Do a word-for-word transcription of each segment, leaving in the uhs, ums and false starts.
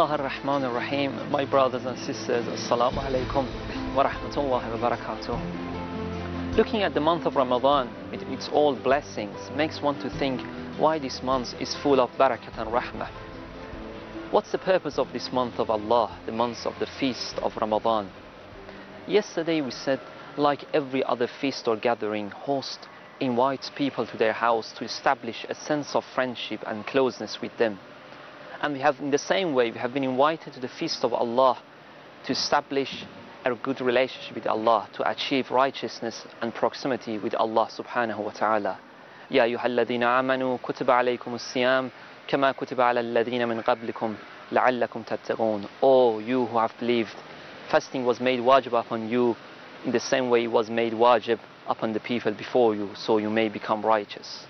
Bismillah ar-Rahman ar-Rahim. My brothers and sisters, Assalamu alaikum wa rahmatullahi wa barakatuh. Looking at the month of Ramadan with its all blessings makes one to think why this month is full of barakat and rahmah. What's the purpose of this month of Allah, the month of the feast of Ramadan? Yesterday we said, like every other feast or gathering, host invites people to their house to establish a sense of friendship and closeness with them. And we have, in the same way, we have been invited to the feast of Allah to establish a good relationship with Allah, to achieve righteousness and proximity with Allah subhanahu wa ta'ala. Ya ayyuhalladhina amanu kutiba alaykum as-siyam kama kutiba ala alladhina min qablikum la'allakum tattaqun. Oh, you who have believed, fasting was made wajib upon you in the same way it was made wajib upon the people before you, so you may become righteous.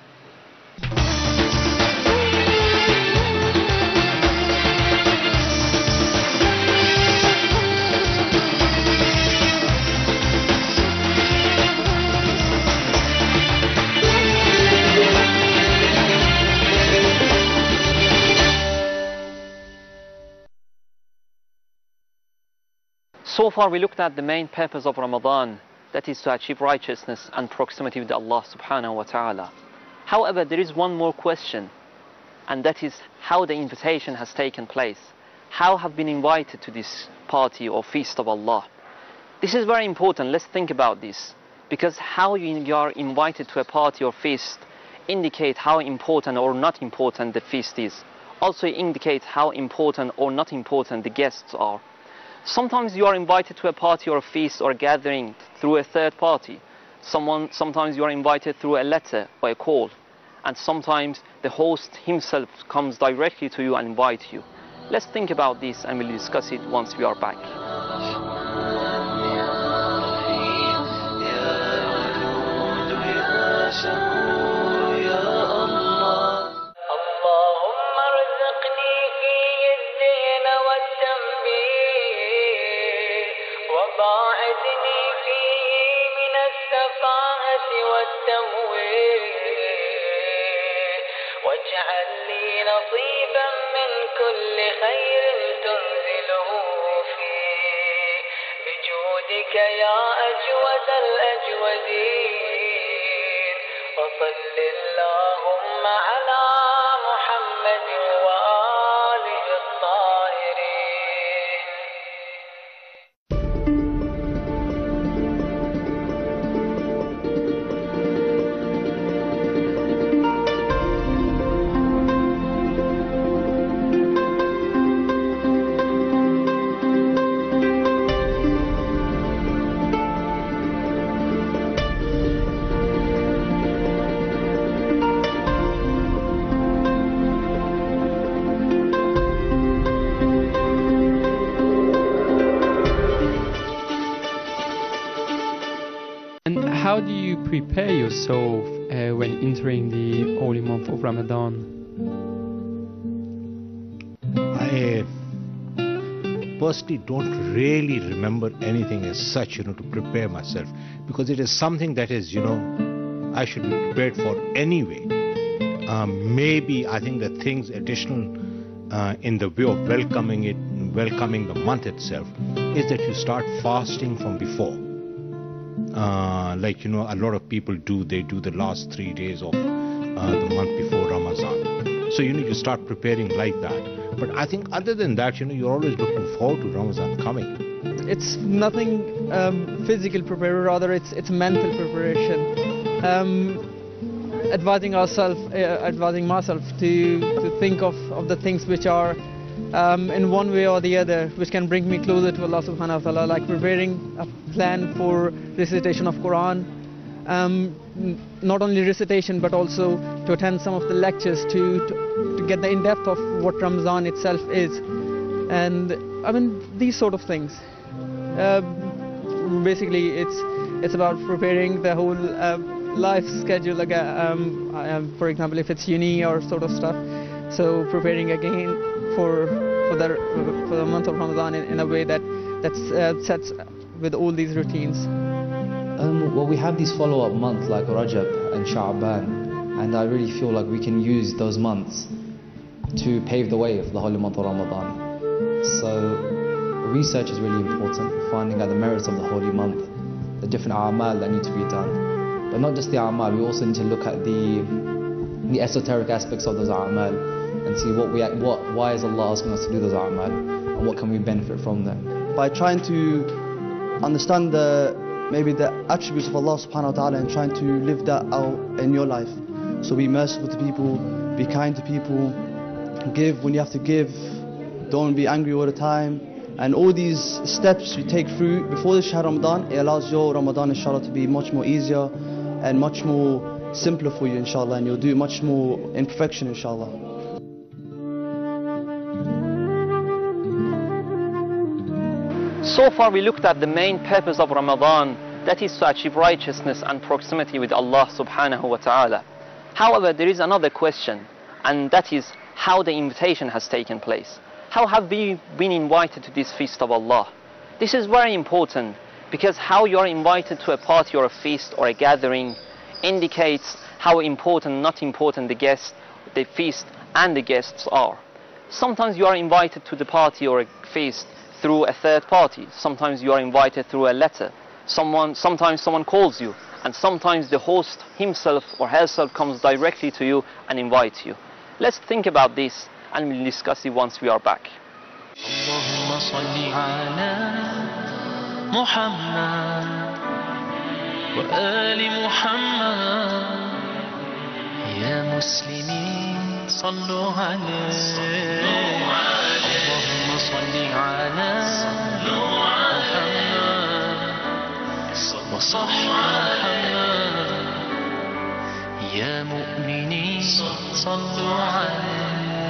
So far we looked at the main purpose of Ramadan, that is to achieve righteousness and proximity with Allah subhanahu wa ta'ala. However, there is one more question, and that is how the invitation has taken place. How have been invited to this party or feast of Allah? This is very important. Let's think about this, because how you are invited to a party or feast indicate how important or not important the feast is. Also indicates how important or not important the guests are. Sometimes you are invited to a party or a feast or a gathering through a third party. Someone, sometimes you are invited through a letter or a call. And sometimes the host himself comes directly to you and invites you. Let's think about this and we'll discuss it once we are back. وباعدني فيه من السفاهة والتمويه واجعل لي نصيبا من كل خير تنزله فيه بجودك يا أجود الأجودين وصل اللهم على محمد وآله الطاهرين. How do you prepare yourself uh, when entering the holy month of Ramadan? I personally don't really remember anything as such, you know, to prepare myself, because it is something that is, you know, I should be prepared for anyway. Um, maybe I think the things additional uh, in the way of welcoming it, welcoming the month itself, is that you start fasting from before. Uh, like, you know, a lot of people do, they do the last three days of uh, the month before Ramadan. So, you know, you start preparing like that. But I think other than that, you know, you're always looking forward to Ramadan coming. It's nothing um, physical preparation, rather it's it's mental preparation. Um, advising ourselves, uh, advising myself to, to think of, of the things which are Um, in one way or the other, which can bring me closer to Allah subhanahu wa ta'ala, like preparing a plan for recitation of Quran, um, not only recitation but also to attend some of the lectures to, to, to get the in-depth of what Ramadan itself is, and I mean these sort of things. Uh, basically it's it's about preparing the whole uh, life schedule, like um, um, for example if it's uni or sort of stuff, so preparing again for for the for the month of Ramadan in, in a way that that's uh, sets with all these routines. Um, well, we have these follow-up months like Rajab and Sha'ban, and I really feel like we can use those months to pave the way for the holy month of Ramadan. So research is really important, finding out the merits of the holy month, the different a'mal that need to be done. But not just the a'mal, we also need to look at the the esoteric aspects of those a'mal and see what we what why is Allah asking us to do those a'mal and what can we benefit from them. By trying to understand the maybe the attributes of Allah subhanahu wa ta'ala and trying to live that out in your life. So be merciful to people, be kind to people, give when you have to give, don't be angry all the time. And all these steps you take through before the Shahr Ramadan, it allows your Ramadan inshallah to be much more easier and much more simpler for you inshallah, and you'll do much more in perfection inshallah. So far we looked at the main purpose of Ramadan, that is to achieve righteousness and proximity with Allah subhanahu wa ta'ala. However, there is another question, and that is how the invitation has taken place. How have we been invited to this feast of Allah? This is very important, because how you are invited to a party or a feast or a gathering indicates how important, not important, the guest, the feast and the guests are. Sometimes you are invited to the party or a feast through a third party. Sometimes you are invited through a letter. Someone, sometimes someone calls you, and sometimes the host himself or herself comes directly to you and invites you. Let's think about this and we'll discuss it once we are back. اللهم صل على محمد وآل محمد يا مسلمين صلوا عليه اللهم صل على محمد وصح محمد يا مؤمنين صلوا عليه.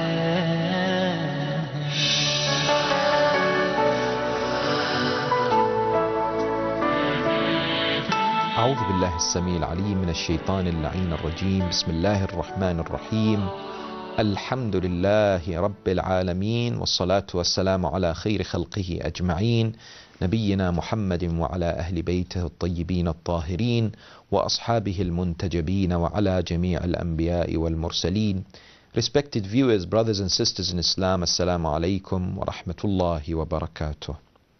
أعوذ بالله السميع العليم من الشيطان اللعين الرجيم. بسم الله الرحمن الرحيم. الحمد لله رب العالمين، والصلاة والسلام على خير خلقه أجمعين، نبينا محمد وعلى أهل بيته الطيبين الطاهرين وأصحابه المنتجبين وعلى جميع الأنبياء والمرسلين. Respected viewers, brothers and sisters in Islam, Assalamu alaikum wa rahmatullahi wa barakatuh.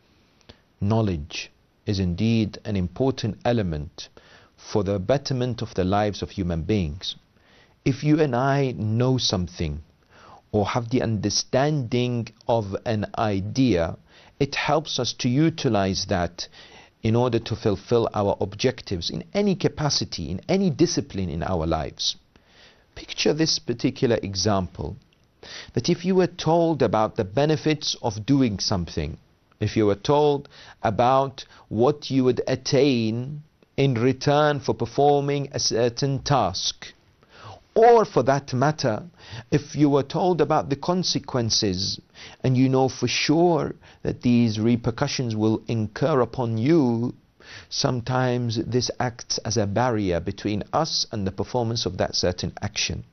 Knowledge is indeed an important element for the betterment of the lives of human beings. If you and I know something or have the understanding of an idea, it helps us to utilize that in order to fulfill our objectives in any capacity, in any discipline in our lives. Picture this particular example, that if you were told about the benefits of doing something, if you were told about what you would attain in return for performing a certain task, or for that matter, if you were told about the consequences and you know for sure that these repercussions will incur upon you, sometimes this acts as a barrier between us and the performance of that certain action.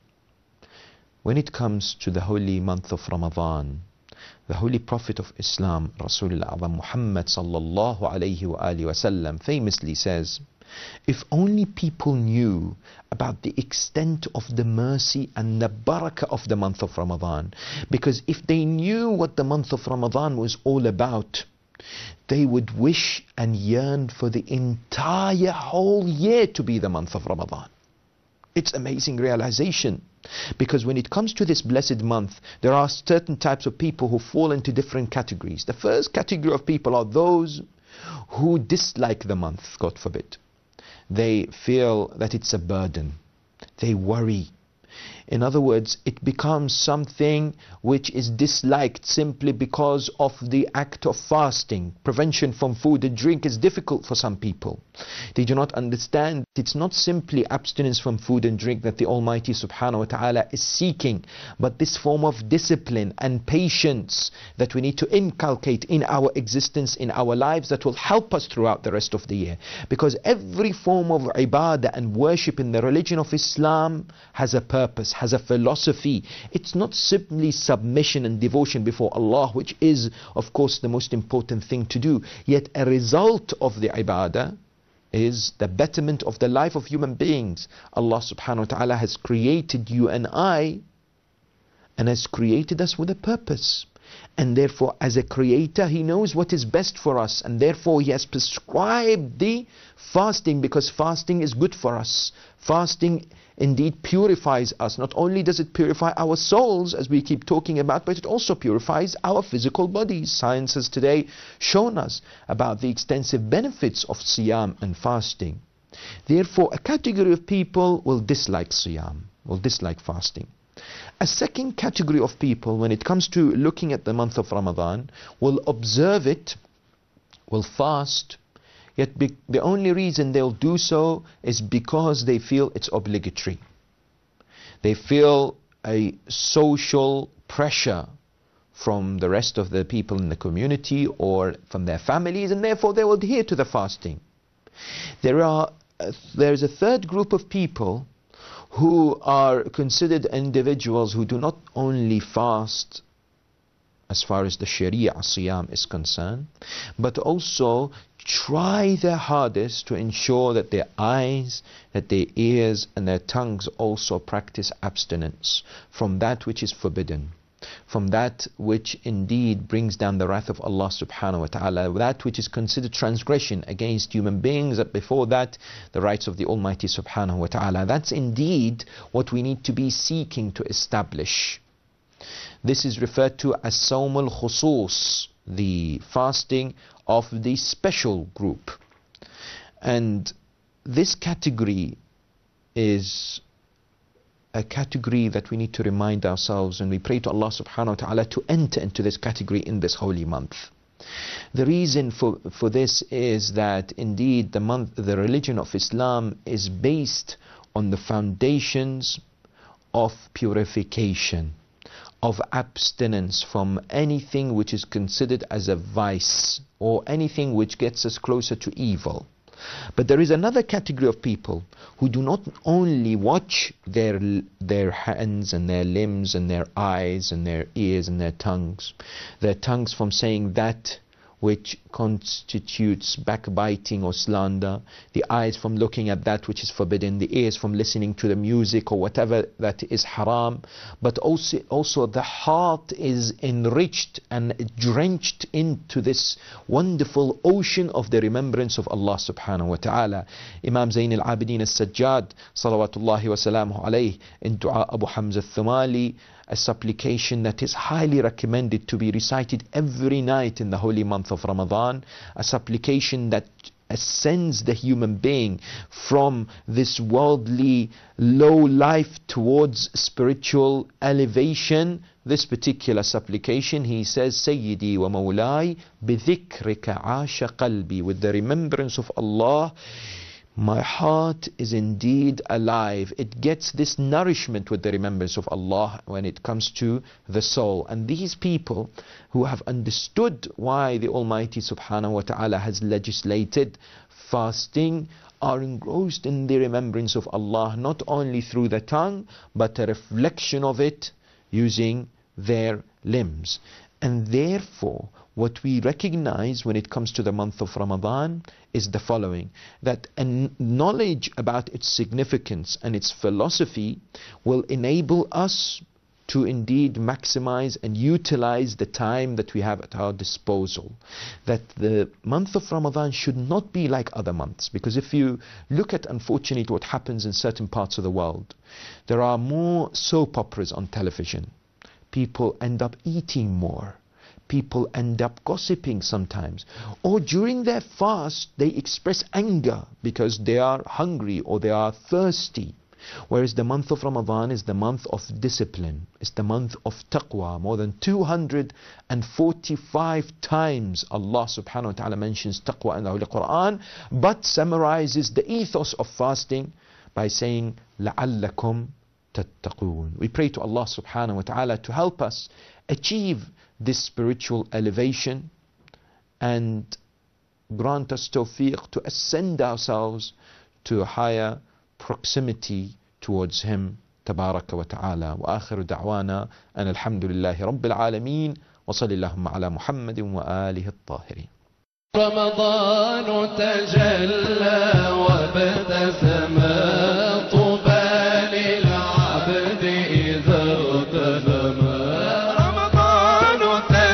When it comes to the holy month of Ramadan, the Holy Prophet of Islam, Rasulullah A'zam Muhammad sallallahu alayhi wa alihi wa sallam, famously says, if only people knew about the extent of the mercy and the barakah of the month of Ramadan, because if they knew what the month of Ramadan was all about, they would wish and yearn for the entire whole year to be the month of Ramadan. It's amazing realization, because when it comes to this blessed month, there are certain types of people who fall into different categories. The first category of people are those who dislike the month, God forbid. They feel that it's a burden. They worry. In other words, it becomes something which is disliked simply because of the act of fasting. Prevention from food and drink is difficult for some people. They do not understand it's not simply abstinence from food and drink that the Almighty subhanahu wa ta'ala is seeking, but this form of discipline and patience that we need to inculcate in our existence, in our lives, that will help us throughout the rest of the year. Because every form of ibadah and worship in the religion of Islam has a purpose, has a philosophy. It's not simply submission and devotion before Allah, which is of course the most important thing to do. Yet a result of the ibadah is the betterment of the life of human beings. Allah subhanahu wa ta'ala has created you and I, and has created us with a purpose. And therefore, as a creator, he knows what is best for us. And therefore, he has prescribed the fasting, because fasting is good for us. Fasting indeed purifies us. Not only does it purify our souls, as we keep talking about, but it also purifies our physical bodies. Science has today shown us about the extensive benefits of Siyam and fasting. Therefore, a category of people will dislike Siyam, will dislike fasting. A second category of people, when it comes to looking at the month of Ramadan, will observe it, will fast, yet be, the only reason they'll do so is because they feel it's obligatory. They feel a social pressure from the rest of the people in the community or from their families, and therefore they will adhere to the fasting. There are, uh, there's a third group of people who are considered individuals who do not only fast as far as the Sharia Siyam is concerned, but also try their hardest to ensure that their eyes, that their ears and their tongues also practice abstinence from that which is forbidden, from that which indeed brings down the wrath of Allah subhanahu wa ta'ala, that which is considered transgression against human beings, that before that the rights of the Almighty subhanahu wa ta'ala. That's indeed what we need to be seeking to establish. This is referred to as Sawm al-Khusus, the fasting of the special group. And this category is a category that we need to remind ourselves, and we pray to Allah subhanahu wa ta'ala to enter into this category in this holy month. The reason for, for this is that indeed the month, the religion of Islam is based on the foundations of purification, of abstinence from anything which is considered as a vice or anything which gets us closer to evil. But there is another category of people who do not only watch their their hands and their limbs and their eyes and their ears and their tongues, their tongues from saying that which constitutes backbiting or slander, the eyes from looking at that which is forbidden, the ears from listening to the music or whatever that is haram, but also, also the heart is enriched and drenched into this wonderful ocean of the remembrance of Allah subhanahu wa ta'ala. Imam Zayn al-Abidin al-Sajjad, salawatullahi wa salamuhu alayhi, in Dua Abu Hamza al-Thumali, a supplication that is highly recommended to be recited every night in the holy month of Ramadan, a supplication that ascends the human being from this worldly low life towards spiritual elevation. This particular supplication, he says, Sayyidi wa Mawlai bidhikrika asha qalbi, with the remembrance of Allah my heart is indeed alive. It gets this nourishment with the remembrance of Allah when it comes to the soul. And these people who have understood why the Almighty subhanahu wa ta'ala has legislated fasting are engrossed in the remembrance of Allah, not only through the tongue, but a reflection of it using their limbs. And therefore, what we recognize when it comes to the month of Ramadan is the following, that a knowledge about its significance and its philosophy will enable us to indeed maximize and utilize the time that we have at our disposal. That the month of Ramadan should not be like other months, because if you look at, unfortunately, what happens in certain parts of the world, there are more soap operas on television. People end up eating more. People end up gossiping sometimes. Or during their fast, they express anger because they are hungry or they are thirsty. Whereas the month of Ramadan is the month of discipline. It's the month of taqwa. More than two hundred forty-five times Allah subhanahu wa ta'ala mentions taqwa in the Holy Quran, but summarizes the ethos of fasting by saying, لَعَلَّكُمْ تَتَّقُونَ. We pray to Allah subhanahu wa ta'ala to help us achieve this spiritual elevation and grant us tawfiq to ascend ourselves to a higher proximity towards Him tabaraka wa ta'ala. Wa akhiru da'wana an alhamdulillahi rabbil alameen wa sallallahu ala Muhammadin wa alihi at-tahirin. رمضان تجلى وابتسم طوبى للعبد إذا اغتنم. رمضان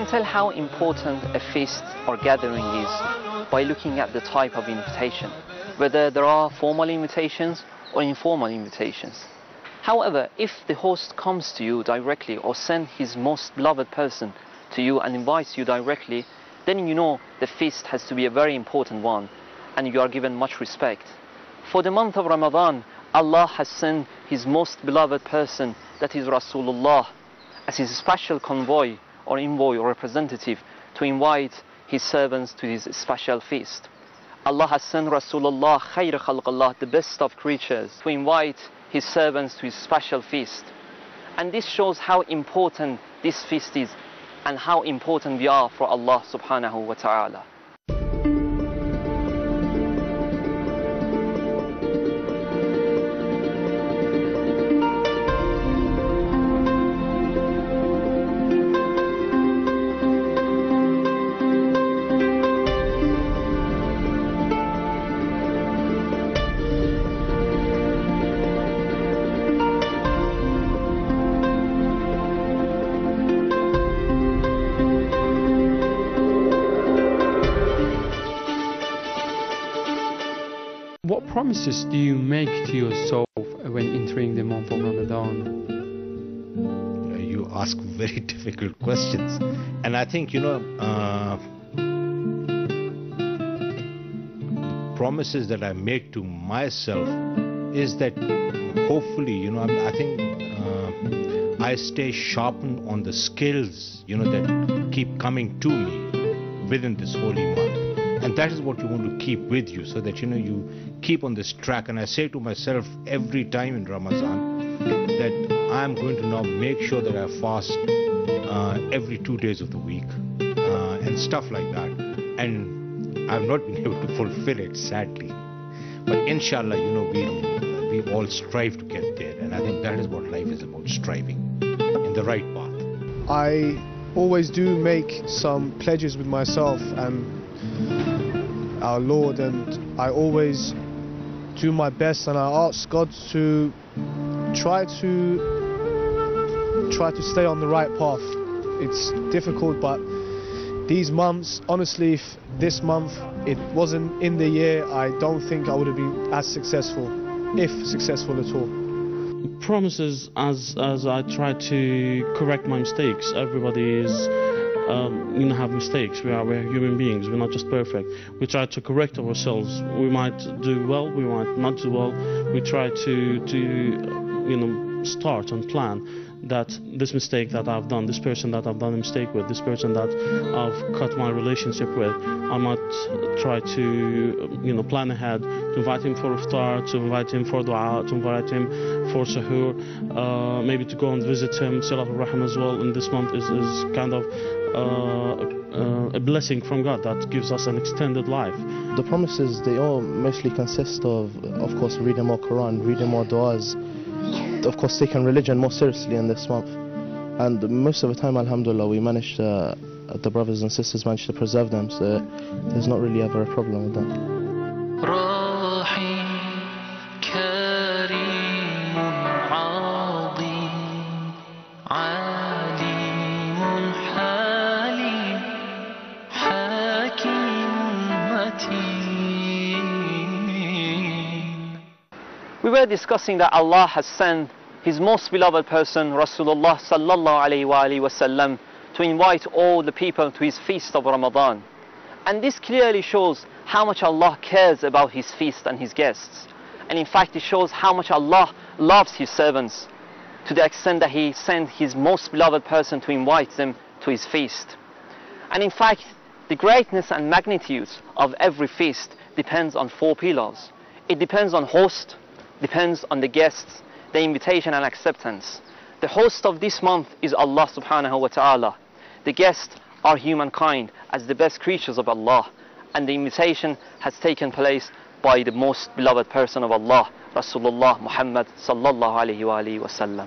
tell how important a feast or gathering is by looking at the type of invitation, whether there are formal invitations or informal invitations. However, if the host comes to you directly or sends his most beloved person to you and invites you directly, then you know the feast has to be a very important one and you are given much respect. For the month of Ramadan, Allah has sent his most beloved person, that is Rasulullah, as his special convoy or envoy or representative to invite his servants to his special feast. Allah has sent Rasulullah, Khayr Khalqallah, the best of creatures, to invite his servants to his special feast. And this shows how important this feast is and how important we are for Allah subhanahu wa ta'ala. What promises do you make to yourself when entering the month of Ramadan? You ask very difficult questions, and I think, you know, uh, promises that I make to myself is that hopefully, you know, I think uh, I stay sharpened on the skills, you know, that keep coming to me within this holy month. And that is what you want to keep with you, so that, you know, you keep on this track. And I say to myself every time in Ramadan that I'm going to now make sure that I fast uh, every two days of the week uh, and stuff like that. And I've not been able to fulfill it, sadly. But inshallah, you know, we we all strive to get there. And I think that is what life is about, striving in the right path. I always do make some pledges with myself and our Lord, and I always do my best, and I ask God to try to try to stay on the right path. It's difficult, but these months, honestly, if this month it wasn't in the year, I don't think I would have been as successful, if successful at all. Promises, as as I try to correct my mistakes. Everybody is Um, you know, have mistakes. We are we're human beings. We're not just perfect. We try to correct ourselves. We might do well. We might not do well. We try to to you know start and plan that this mistake that I've done, this person that I've done a mistake with, this person that I've cut my relationship with, I might try to you know plan ahead to invite him for iftar, to invite him for dua, to invite him for sahur, uh, maybe to go and visit him. Silat al-Rahim as well in this month is, is kind of Uh, uh, a blessing from God that gives us an extended life. The promises, they all mostly consist of, of course, reading more Quran, reading more du'as, of course taking religion more seriously in this month. And most of the time, alhamdulillah, we manage to, uh, the brothers and sisters manage to preserve them, so there's not really ever a problem with that. We were discussing that Allah has sent his most beloved person, Rasulullah sallallahu alayhi wa alayhi wa sallam, to invite all the people to his feast of Ramadan. And this clearly shows how much Allah cares about his feast and his guests. And in fact, it shows how much Allah loves his servants, to the extent that he sent his most beloved person to invite them to his feast. And in fact, the greatness and magnitude of every feast depends on four pillars. It depends on host, depends on the guests, the invitation and acceptance. The host of this month is Allah subhanahu wa ta'ala. The guests are humankind as the best creatures of Allah. And the invitation has taken place by the most beloved person of Allah, Rasulullah Muhammad sallallahu alayhi wa alayhi wa sallam.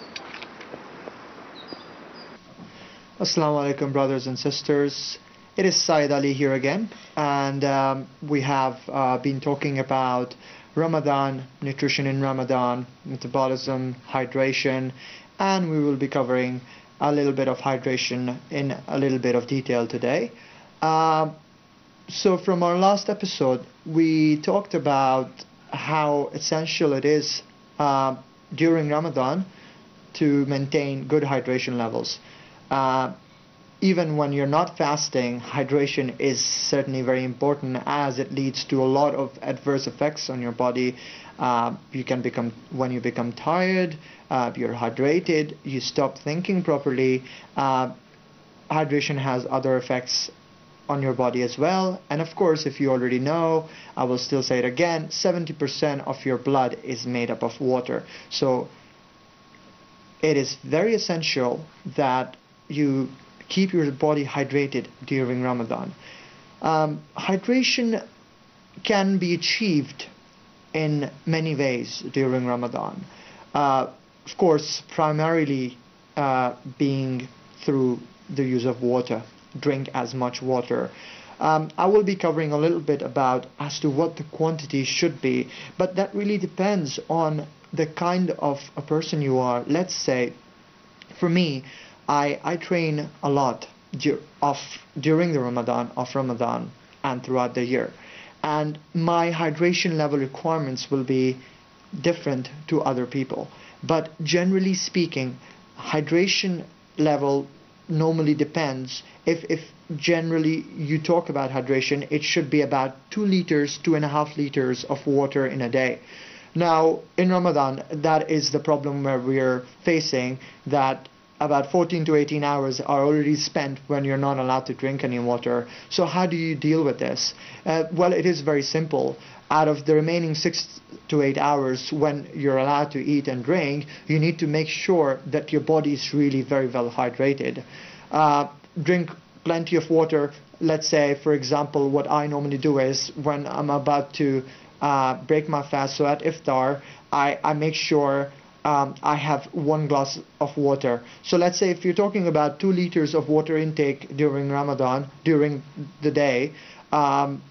Assalamu alaikum, brothers and sisters. It is Saeed Ali here again, and um, we have uh, been talking about Ramadan, nutrition in Ramadan, metabolism, hydration, and we will be covering a little bit of hydration in a little bit of detail today. Uh, so from our last episode, we talked about how essential it is uh, during Ramadan to maintain good hydration levels. Uh, even when you're not fasting, hydration is certainly very important, as it leads to a lot of adverse effects on your body. Uh, you can become, when you become tired, uh, you're hydrated, you stop thinking properly. Uh, hydration has other effects on your body as well. And of course, if you already know, I will still say it again, seventy percent of your blood is made up of water. So it is very essential that you keep your body hydrated during Ramadan. Um, hydration can be achieved in many ways during Ramadan. Uh, of course, primarily uh, being through the use of water. Drink as much water. Um, I will be covering a little bit about as to what the quantity should be, but that really depends on the kind of a person you are. Let's say, for me, I, I train a lot dur of, during the Ramadan, of Ramadan and throughout the year. And my hydration level requirements will be different to other people. But generally speaking, hydration level normally depends. If, if generally you talk about hydration, it should be about two liters, two and a half liters of water in a day. Now, in Ramadan, that is the problem where we're facing, that about fourteen to eighteen hours are already spent when you're not allowed to drink any water. So how do you deal with this? Uh, well, it is very simple. Out of the remaining six to eight hours when you're allowed to eat and drink, you need to make sure that your body is really very well hydrated. Uh, drink plenty of water. Let's say, for example, what I normally do is when I'm about to uh, break my fast, so at iftar, I, I make sure Um, I have one glass of water. So let's say if you're talking about two liters of water intake during Ramadan, during the day, um,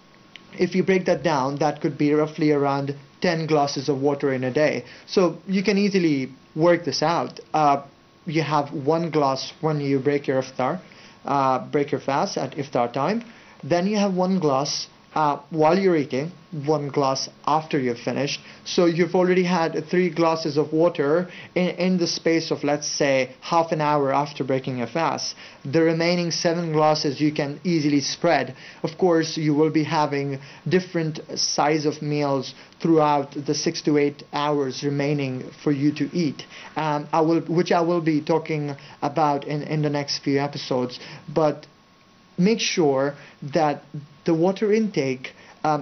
if you break that down, that could be roughly around ten glasses of water in a day. So you can easily work this out. Uh, you have one glass when you break your iftar, uh, break your fast at iftar time. Then you have one glass Uh, while you're eating, one glass after you've finished. So you've already had three glasses of water in, in the space of, let's say, half an hour after breaking your fast. The remaining seven glasses you can easily spread. Of course, you will be having different size of meals throughout the six to eight hours remaining for you to eat, um, I will, which I will be talking about in, in the next few episodes. But make sure that the water intake um,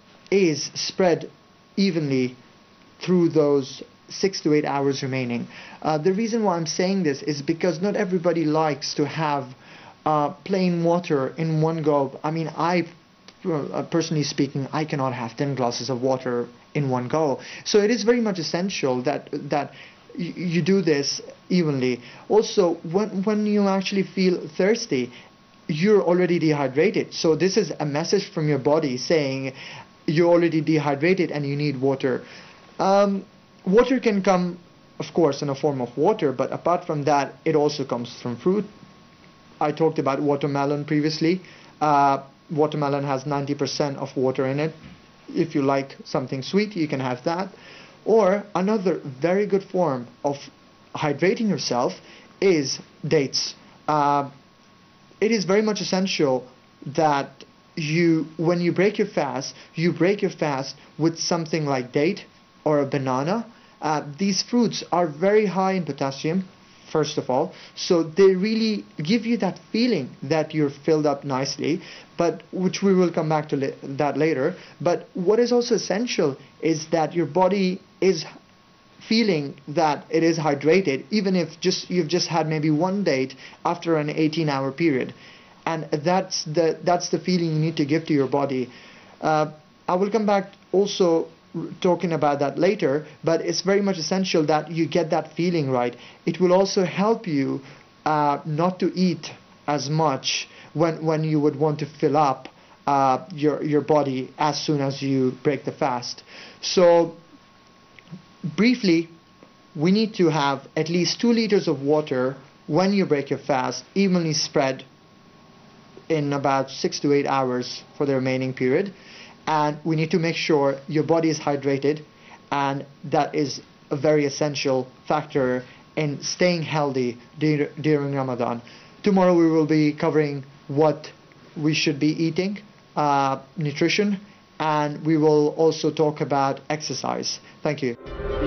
is spread evenly through those six to eight hours remaining. Uh, the reason why I'm saying this is because not everybody likes to have uh, plain water in one go. I mean, I, uh, personally speaking, I cannot have ten glasses of water in one go. So it is very much essential that that you do this evenly. Also, when when you actually feel thirsty, you're already dehydrated. So this is a message from your body saying you're already dehydrated and you need water. Um, water can come, of course, in a form of water, but apart from that, it also comes from fruit. I talked about watermelon previously. Uh, watermelon has ninety percent of water in it. If you like something sweet, you can have that. Or another very good form of hydrating yourself is dates. Uh, It is very much essential that you, when you break your fast, you break your fast with something like date or a banana. Uh, these fruits are very high in potassium, first of all, so they really give you that feeling that you're filled up nicely, but which we will come back to la that later. But what is also essential is that your body is feeling that it is hydrated, even if just you've just had maybe one date after an eighteen hour period, and that's the that's the feeling you need to give to your body. uh, I will come back also talking about that later, but it's very much essential that you get that feeling right. It will also help you uh, not to eat as much when when you would want to fill up uh, your your body as soon as you break the fast. So briefly, we need to have at least two liters of water when you break your fast, evenly spread in about six to eight hours for the remaining period. And we need to make sure your body is hydrated, and that is a very essential factor in staying healthy dur during Ramadan. Tomorrow we will be covering what we should be eating, uh, nutrition, and we will also talk about exercise. Thank you.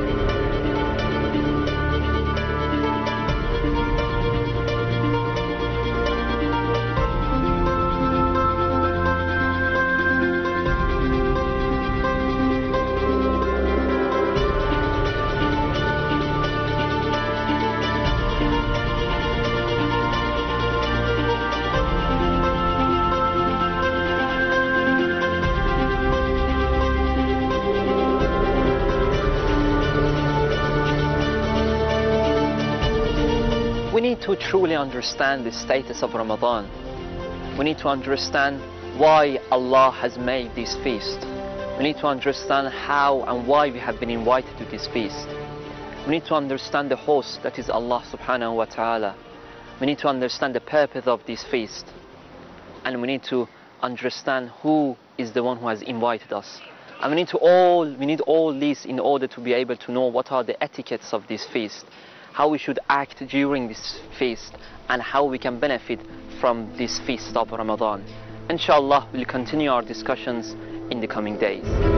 We need to truly understand the status of Ramadan. We need to understand why Allah has made this feast. We need to understand how and why we have been invited to this feast. We need to understand the host, that is Allah subhanahu wa ta'ala. We need to understand the purpose of this feast. And we need to understand who is the one who has invited us. And we need to all, we need all this in order to be able to know what are the etiquettes of this feast, how we should act during this feast, and how we can benefit from this feast of Ramadan. Inshallah, we'll continue our discussions in the coming days.